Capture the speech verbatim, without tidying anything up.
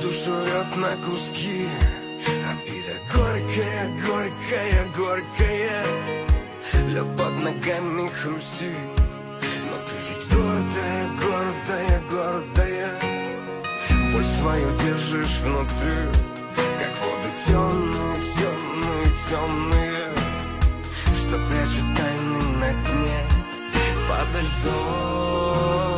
душу рвет на куски. Обида горькая, горькая, горькая. Лед под ногами хрустит. Но ты ведь гордая, гордая, гордая. Боль свою держишь внутри, как воды темные, темные, темные, что прячут тайны на дне подо льдом.